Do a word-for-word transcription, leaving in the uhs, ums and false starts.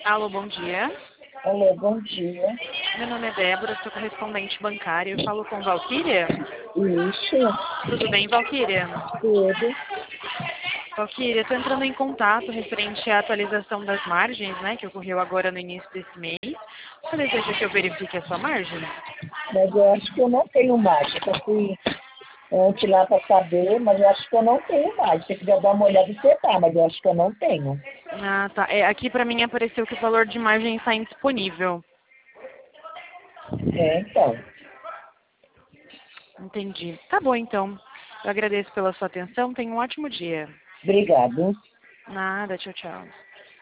Alô, bom dia. Alô, bom dia. Meu nome é Débora, sou correspondente bancária. Eu falo com Valquíria? Isso, Tudo bem, Valquíria? tudo. Valquíria, estou entrando em contato referente à atualização das margens, né, que ocorreu agora no início desse mês. Você deseja que eu verifique a sua margem? Mas eu acho que eu não tenho mais. Eu fui ontem lá para saber, mas eu acho que eu não tenho mais. Se você quiser dar uma olhada, você tá, mas eu acho que eu não tenho. Ah, tá. É, aqui para mim apareceu que o valor de margem está indisponível. É, então. Entendi. Tá bom, então. Eu agradeço pela sua atenção. Tenha um ótimo dia. Obrigado. Nada, tchau, tchau.